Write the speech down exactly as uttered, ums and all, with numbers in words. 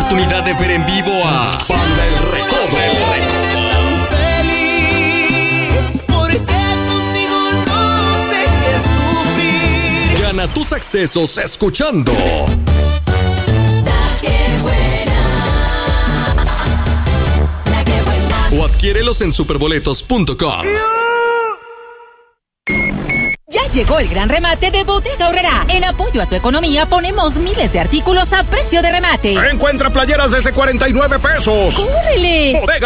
oportunidad de ver en vivo a Banda El Recodo. Gana tus accesos escuchando La que buena, la que buena. o adquiérelos en superboletos punto com. Ya llegó el gran remate de Bodega Aurrerá. En apoyo a tu economía ponemos miles de artículos a precio de remate. Encuentra playeras desde cuarenta y nueve pesos. ¡Córrele! Bodega